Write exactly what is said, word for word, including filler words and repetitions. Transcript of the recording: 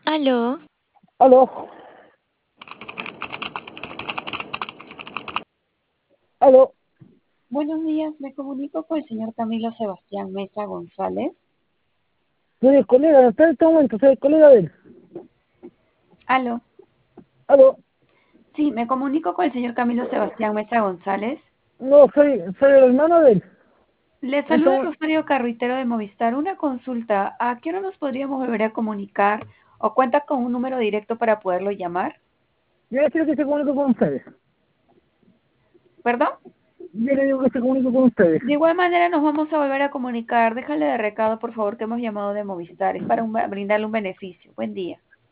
Aló, Aló, aló, Buenos días, me comunico con el señor Camilo Sebastián Mesa González. soy el colega, hasta este momento soy el colega de él. Aló. Aló, Sí, me comunico con el señor Camilo Sebastián Mesa González. no, soy, soy el hermano de él. Le En este saluda mo- Rosario Carruitero de Movistar. Una consulta. ¿A qué hora nos podríamos volver a comunicar? ¿O cuenta con un número directo para poderlo llamar? Yo le quiero que se comunique con ustedes. ¿Perdón? Yo le digo que se comunique con ustedes. De igual manera nos vamos a volver a comunicar. Déjale de recado, por favor, que hemos llamado de Movistar. Es para un- brindarle un beneficio. Buen día.